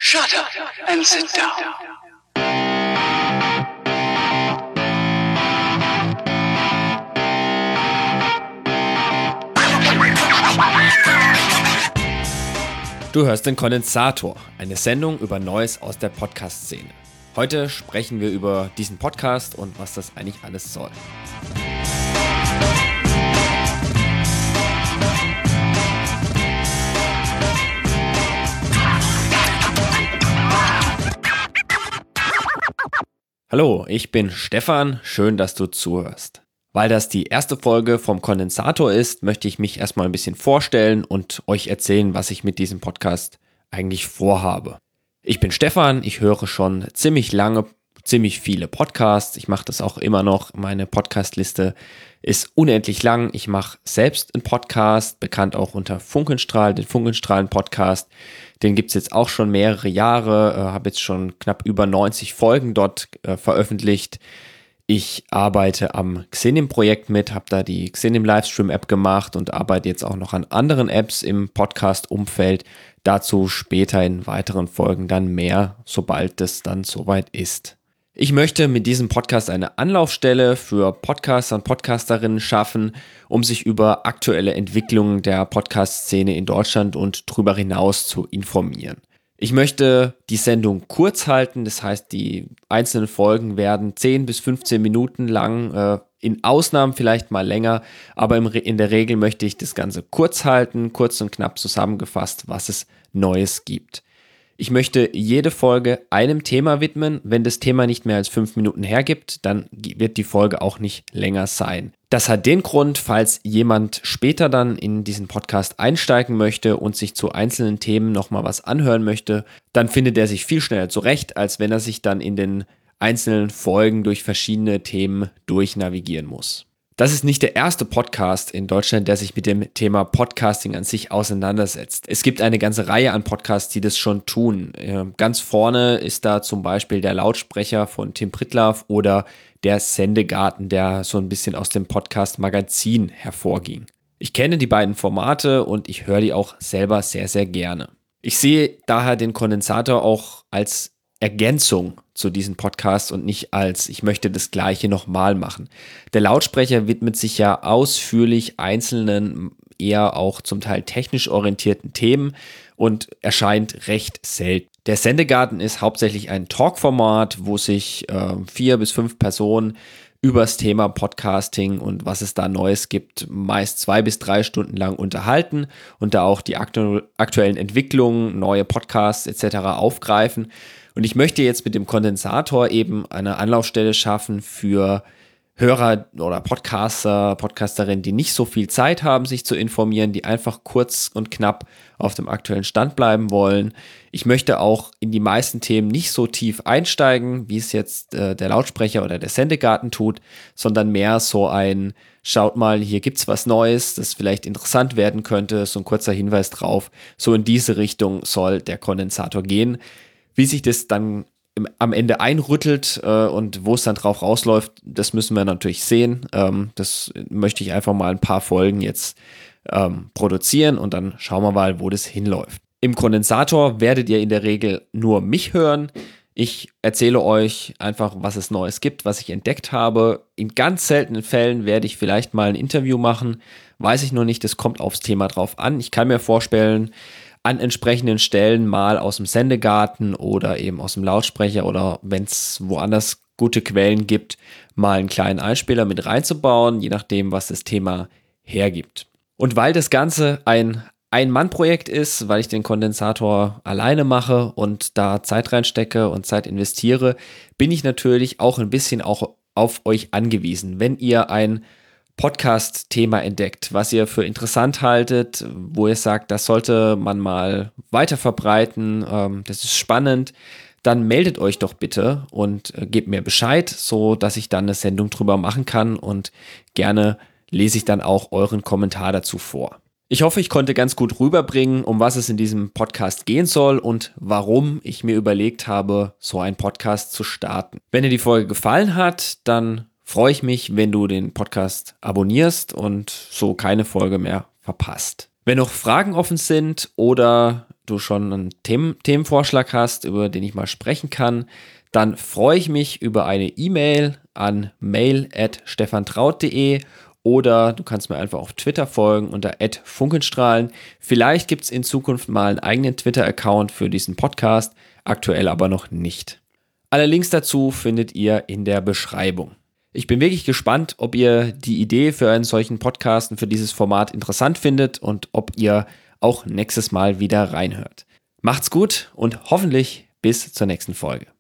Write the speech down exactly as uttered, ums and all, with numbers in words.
Shut up and sit down. Du hörst den Kondensator, eine Sendung über Neues aus der Podcast-Szene. Heute sprechen wir über diesen Podcast und was das eigentlich alles soll. Hallo, ich bin Stefan, schön, dass du zuhörst. Weil das die erste Folge vom Kondensator ist, möchte ich mich erstmal ein bisschen vorstellen und euch erzählen, was ich mit diesem Podcast eigentlich vorhabe. Ich bin Stefan, ich höre schon ziemlich lange, ziemlich viele Podcasts. Ich mache das auch immer noch. Meine Podcastliste ist unendlich lang. Ich mache selbst einen Podcast, bekannt auch unter Funkenstrahl, den Funkenstrahlen-Podcast. Den gibt es jetzt auch schon mehrere Jahre, äh, habe jetzt schon knapp über neunzig Folgen dort äh, veröffentlicht. Ich arbeite am Xenim-Projekt mit, habe da die Xenim-Livestream-App gemacht und arbeite jetzt auch noch an anderen Apps im Podcast-Umfeld. Dazu später in weiteren Folgen dann mehr, sobald es dann soweit ist. Ich möchte mit diesem Podcast eine Anlaufstelle für Podcaster und Podcasterinnen schaffen, um sich über aktuelle Entwicklungen der Podcast-Szene in Deutschland und darüber hinaus zu informieren. Ich möchte die Sendung kurz halten, das heißt, die einzelnen Folgen werden zehn bis fünfzehn Minuten lang, äh, in Ausnahmen vielleicht mal länger, aber im Re- in der Regel möchte ich das Ganze kurz halten, kurz und knapp zusammengefasst, was es Neues gibt. Ich möchte jede Folge einem Thema widmen. Wenn das Thema nicht mehr als fünf Minuten hergibt, dann wird die Folge auch nicht länger sein. Das hat den Grund, falls jemand später dann in diesen Podcast einsteigen möchte und sich zu einzelnen Themen nochmal was anhören möchte, dann findet er sich viel schneller zurecht, als wenn er sich dann in den einzelnen Folgen durch verschiedene Themen durchnavigieren muss. Das ist nicht der erste Podcast in Deutschland, der sich mit dem Thema Podcasting an sich auseinandersetzt. Es gibt eine ganze Reihe an Podcasts, die das schon tun. Ganz vorne ist da zum Beispiel der Lautsprecher von Tim Pritlove oder der Sendegarten, der so ein bisschen aus dem Podcast-Magazin hervorging. Ich kenne die beiden Formate und ich höre die auch selber sehr, sehr gerne. Ich sehe daher den Kondensator auch als Ergänzung zu diesem Podcast und nicht als, ich möchte das Gleiche nochmal machen. Der Lautsprecher widmet sich ja ausführlich einzelnen, eher auch zum Teil technisch orientierten Themen und erscheint recht selten. Der Sendegarten ist hauptsächlich ein Talkformat, wo sich äh, vier bis fünf Personen über das Thema Podcasting und was es da Neues gibt, meist zwei bis drei Stunden lang unterhalten und da auch die aktu- aktuellen Entwicklungen, neue Podcasts et cetera aufgreifen. Und ich möchte jetzt mit dem Kondensator eben eine Anlaufstelle schaffen für Hörer oder Podcaster, Podcasterinnen, die nicht so viel Zeit haben, sich zu informieren, die einfach kurz und knapp auf dem aktuellen Stand bleiben wollen. Ich möchte auch in die meisten Themen nicht so tief einsteigen, wie es jetzt äh, der Lautsprecher oder der Sendegarten tut, sondern mehr so ein, schaut mal, hier gibt's was Neues, das vielleicht interessant werden könnte, so ein kurzer Hinweis drauf. So in diese Richtung soll der Kondensator gehen. Wie sich das dann im, am Ende einrüttelt äh, und wo es dann drauf rausläuft, das müssen wir natürlich sehen. Ähm, das möchte ich einfach mal ein paar Folgen jetzt ähm, produzieren und dann schauen wir mal, wo das hinläuft. Im Kondensator werdet ihr in der Regel nur mich hören. Ich erzähle euch einfach, was es Neues gibt, was ich entdeckt habe. In ganz seltenen Fällen werde ich vielleicht mal ein Interview machen. Weiß ich noch nicht, das kommt aufs Thema drauf an. Ich kann mir vorstellen, an entsprechenden Stellen mal aus dem Sendegarten oder eben aus dem Lautsprecher oder wenn es woanders gute Quellen gibt, mal einen kleinen Einspieler mit reinzubauen, je nachdem, was das Thema hergibt. Und weil das Ganze ein Ein-Mann-Projekt ist, weil ich den Kondensator alleine mache und da Zeit reinstecke und Zeit investiere, bin ich natürlich auch ein bisschen auch auf euch angewiesen. Wenn ihr ein Podcast-Thema entdeckt, was ihr für interessant haltet, wo ihr sagt, das sollte man mal weiter verbreiten, ähm, das ist spannend, dann meldet euch doch bitte und äh, gebt mir Bescheid, so dass ich dann eine Sendung drüber machen kann und gerne lese ich dann auch euren Kommentar dazu vor. Ich hoffe, ich konnte ganz gut rüberbringen, um was es in diesem Podcast gehen soll und warum ich mir überlegt habe, so einen Podcast zu starten. Wenn dir die Folge gefallen hat, dann freue ich mich, wenn du den Podcast abonnierst und so keine Folge mehr verpasst. Wenn noch Fragen offen sind oder du schon einen Themen- Themenvorschlag hast, über den ich mal sprechen kann, dann freue ich mich über eine E-Mail an mail at stefantraut punkt de oder du kannst mir einfach auf Twitter folgen unter at funkenstrahlen. Vielleicht gibt es in Zukunft mal einen eigenen Twitter-Account für diesen Podcast, aktuell aber noch nicht. Alle Links dazu findet ihr in der Beschreibung. Ich bin wirklich gespannt, ob ihr die Idee für einen solchen Podcast und für dieses Format interessant findet und ob ihr auch nächstes Mal wieder reinhört. Macht's gut und hoffentlich bis zur nächsten Folge.